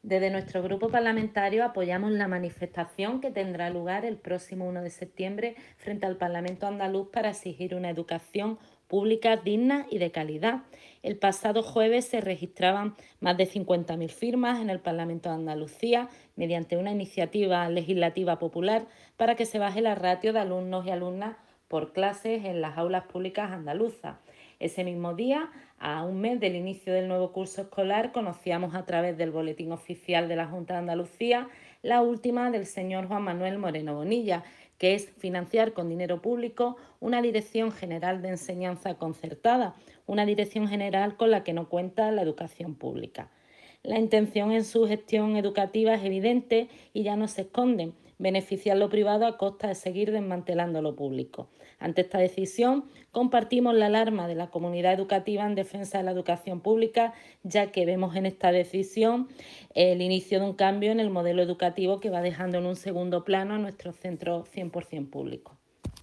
Desde nuestro grupo parlamentario apoyamos la manifestación que tendrá lugar el próximo 1 de septiembre frente al Parlamento andaluz para exigir una educación pública digna y de calidad. El pasado jueves se registraban más de 50.000 firmas en el Parlamento de Andalucía mediante una iniciativa legislativa popular para que se baje la ratio de alumnos y alumnas por clases en las aulas públicas andaluzas. Ese mismo día, a un mes del inicio del nuevo curso escolar, conocíamos a través del Boletín Oficial de la Junta de Andalucía la última del señor Juan Manuel Moreno Bonilla, que es financiar con dinero público una Dirección General de Enseñanza Concertada, una dirección general con la que no cuenta la educación pública. La intención en su gestión educativa es evidente y ya no se esconde: beneficiar lo privado a costa de seguir desmantelando lo público. Ante esta decisión, compartimos la alarma de la comunidad educativa en defensa de la educación pública, ya que vemos en esta decisión el inicio de un cambio en el modelo educativo que va dejando en un segundo plano a nuestros centros 100% públicos.